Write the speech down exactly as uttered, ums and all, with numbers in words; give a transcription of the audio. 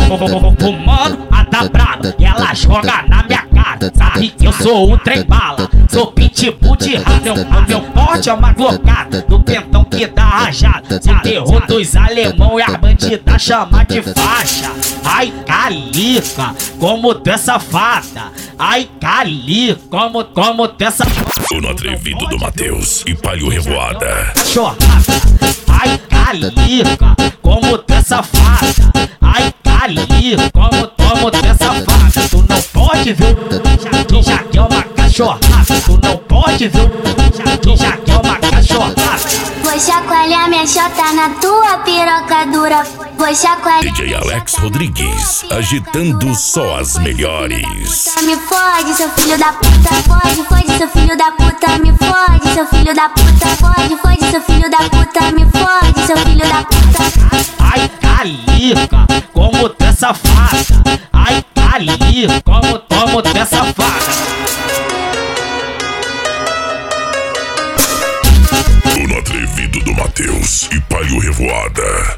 Fumando a da brava, e ela joga na minha cara. Sabe que eu sou um trem bala, sou pitbull de raça. Meu, meu porte é uma glocada, do pentão que dá rajada. Sou terror dos alemão e as bandidas chama de faixa. Ai, Calica, como tu é safada. Ai, Calica, como, como tu é safada. Sono atrevido do Matheus e Palio Revoada. Chorada. Ai, Calica, como tu é safada. Ai, Calica, como, como tu é safada. Tu não pode ver, já, já que é uma cachorrada. Tu não pode ver, já, já que é uma cachorrada. Vou chacoalhar minha chota na tua piroca dura. Vou chacoalhar D J Alex Rodrigues, agitando só as melhores. Me fode, seu filho da puta. Fode, fode, seu filho da puta. Me fode, seu filho da puta. Fode, fode, seu filho da puta. Me fode, seu filho da puta. Ai, Calica, como tu é safada. Ai, Calica, como, como tu é safada. Sono atrevido do Matheus e Palio Revoada.